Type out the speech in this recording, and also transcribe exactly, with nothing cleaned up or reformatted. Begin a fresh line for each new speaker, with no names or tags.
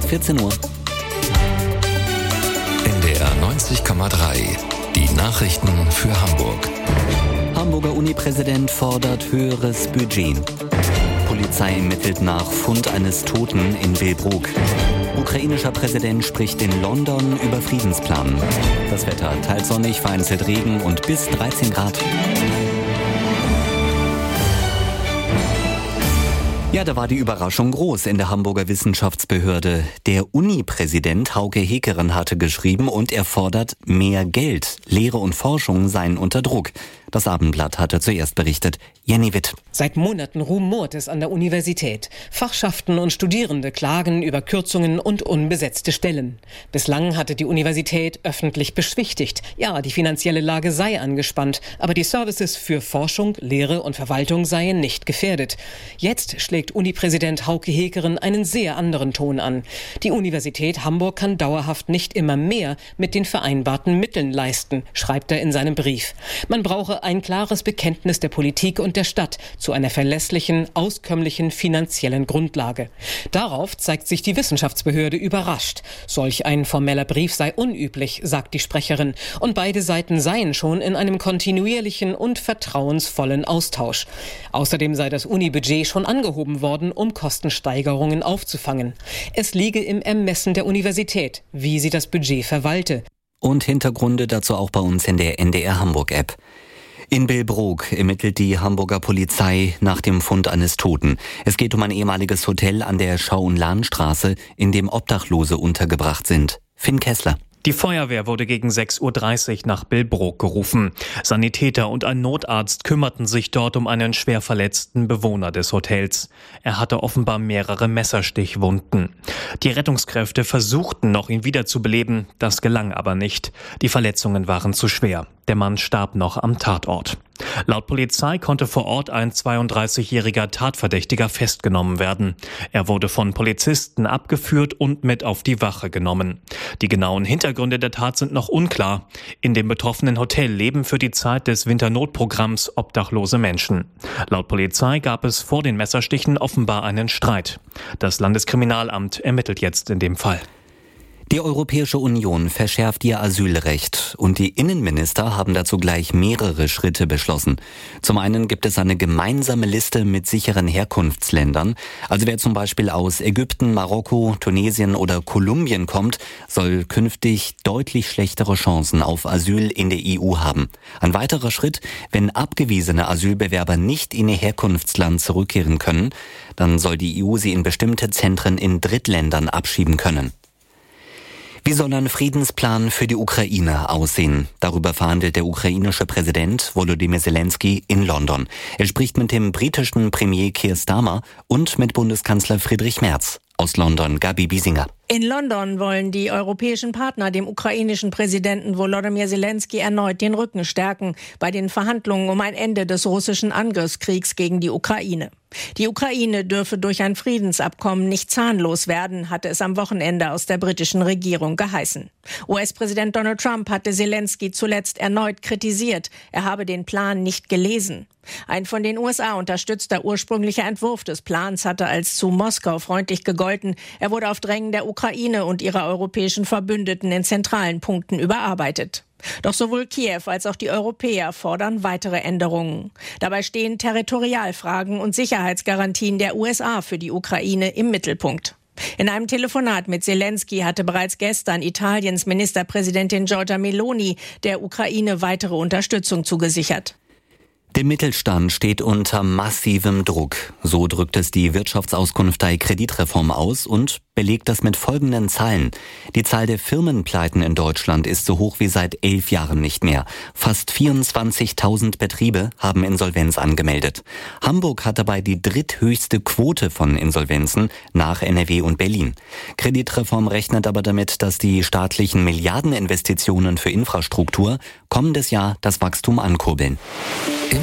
vierzehn Uhr.
N D R neunzig Komma drei. Die Nachrichten für Hamburg.
Hamburger Uni-Präsident fordert höheres Budget. Polizei ermittelt nach Fund eines Toten in Billbrook. Ukrainischer Präsident spricht in London über Friedensplan. Das Wetter teils sonnig, vereinzelt Regen und bis dreizehn Grad. Ja, da war die Überraschung groß in der Hamburger Wissenschaftsbehörde. Der Uni-Präsident Hauke Hekeren hatte geschrieben und er fordert mehr Geld. Lehre und Forschung seien unter Druck. Das Abendblatt hatte zuerst berichtet. Jenny Witt.
Seit Monaten rumort es an der Universität. Fachschaften und Studierende klagen über Kürzungen und unbesetzte Stellen. Bislang hatte die Universität öffentlich beschwichtigt. Ja, die finanzielle Lage sei angespannt, aber die Services für Forschung, Lehre und Verwaltung seien nicht gefährdet. Jetzt schlägt Uni-Präsident Hauke Hekeren einen sehr anderen Ton an. Die Universität Hamburg kann dauerhaft nicht immer mehr mit den vereinbarten Mitteln leisten, schreibt er in seinem Brief. Man brauche ein klares Bekenntnis der Politik und der Stadt zu einer verlässlichen, auskömmlichen finanziellen Grundlage. Darauf zeigt sich die Wissenschaftsbehörde überrascht. Solch ein formeller Brief sei unüblich, sagt die Sprecherin. Und beide Seiten seien schon in einem kontinuierlichen und vertrauensvollen Austausch. Außerdem sei das Uni-Budget schon angehoben worden, um Kostensteigerungen aufzufangen. Es liege im Ermessen der Universität, wie sie das Budget verwalte.
Und Hintergründe dazu auch bei uns in der N D R Hamburg-App. In Billbrook ermittelt die Hamburger Polizei nach dem Fund eines Toten. Es geht um ein ehemaliges Hotel an der Schau- und Lahnstraße, in dem Obdachlose untergebracht sind. Finn Kessler.
Die Feuerwehr wurde gegen sechs Uhr dreißig nach Billbrook gerufen. Sanitäter und ein Notarzt kümmerten sich dort um einen schwer verletzten Bewohner des Hotels. Er hatte offenbar mehrere Messerstichwunden. Die Rettungskräfte versuchten noch, ihn wiederzubeleben. Das gelang aber nicht. Die Verletzungen waren zu schwer. Der Mann starb noch am Tatort. Laut Polizei konnte vor Ort ein zweiunddreißigjähriger Tatverdächtiger festgenommen werden. Er wurde von Polizisten abgeführt und mit auf die Wache genommen. Die genauen Hintergründe der Tat sind noch unklar. In dem betroffenen Hotel leben für die Zeit des Winternotprogramms obdachlose Menschen. Laut Polizei gab es vor den Messerstichen offenbar einen Streit. Das Landeskriminalamt ermittelt jetzt in dem Fall.
Die Europäische Union verschärft ihr Asylrecht und die Innenminister haben dazu gleich mehrere Schritte beschlossen. Zum einen gibt es eine gemeinsame Liste mit sicheren Herkunftsländern. Also wer zum Beispiel aus Ägypten, Marokko, Tunesien oder Kolumbien kommt, soll künftig deutlich schlechtere Chancen auf Asyl in der E U haben. Ein weiterer Schritt: wenn abgewiesene Asylbewerber nicht in ihr Herkunftsland zurückkehren können, dann soll die E U sie in bestimmte Zentren in Drittländern abschieben können. Wie soll ein Friedensplan für die Ukraine aussehen? Darüber verhandelt der ukrainische Präsident Volodymyr Zelensky in London. Er spricht mit dem britischen Premier Keir Starmer und mit Bundeskanzler Friedrich Merz. Aus London, Gabi Biesinger.
In London wollen die europäischen Partner dem ukrainischen Präsidenten Volodymyr Zelensky erneut den Rücken stärken bei den Verhandlungen um ein Ende des russischen Angriffskriegs gegen die Ukraine. Die Ukraine dürfe durch ein Friedensabkommen nicht zahnlos werden, hatte es am Wochenende aus der britischen Regierung geheißen. U S-Präsident Donald Trump hatte Zelensky zuletzt erneut kritisiert, er habe den Plan nicht gelesen. Ein von den U S A unterstützter ursprünglicher Entwurf des Plans hatte als zu Moskau freundlich gegolten. Er wurde auf Drängen der Ukraine und ihrer europäischen Verbündeten in zentralen Punkten überarbeitet. Doch sowohl Kiew als auch die Europäer fordern weitere Änderungen. Dabei stehen Territorialfragen und Sicherheitsgarantien der U S A für die Ukraine im Mittelpunkt. In einem Telefonat mit Zelensky hatte bereits gestern Italiens Ministerpräsidentin Giorgia Meloni der Ukraine weitere Unterstützung zugesichert.
Der Mittelstand steht unter massivem Druck. So drückt es die Wirtschaftsauskunftei Kreditreform aus und belegt das mit folgenden Zahlen. Die Zahl der Firmenpleiten in Deutschland ist so hoch wie seit elf Jahren nicht mehr. Fast vierundzwanzigtausend Betriebe haben Insolvenz angemeldet. Hamburg hat dabei die dritthöchste Quote von Insolvenzen nach N R W und Berlin. Kreditreform rechnet aber damit, dass die staatlichen Milliardeninvestitionen für Infrastruktur kommendes Jahr das Wachstum ankurbeln.